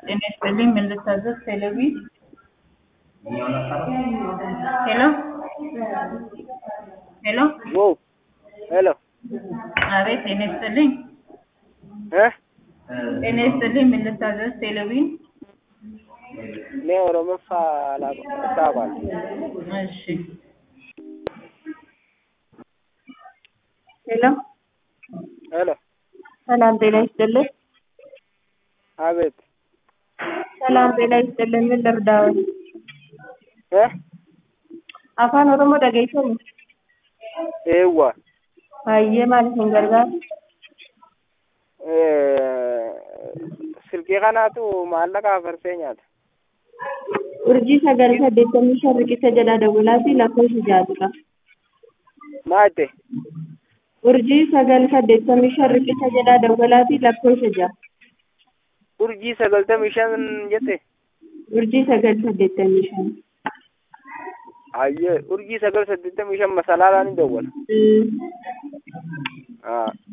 ጤና ይስጥልኝ ምን ልታዘዝ? ቴሌቪ ሄሎ ሄሎ Wow, hello. አቤት ጤና ይስጥልኝ Eh? ጤና ይስጥልኝ ምን ልታዘዝ? ቴሌቪ Ne Oromo fa la tabal. እሺ ሄሎ Hello. ሰላም ጤና ይስጥልኝ Abet. ሰላም ጤና ይስጥልኝ ምን ልርዳው? Eh? አፋን ኦሮሞ ደገይሰኝ Ewa. አየ ማለት ነው ገርጋር Silkii kanaatu maallaqa farseenyaati. urjii sagal saddeettamii shan riqicha jedha dawwalaati lakkoofsi jaatudha. Maate? urjii sagal saddeettamii shan riqicha jedha dawwalaati lakkoofsi ja'a. Urjii 95 jette? urjii sagal saddeettamii shan. Ayyee urjii 985 masalaadhaan hin dawwala.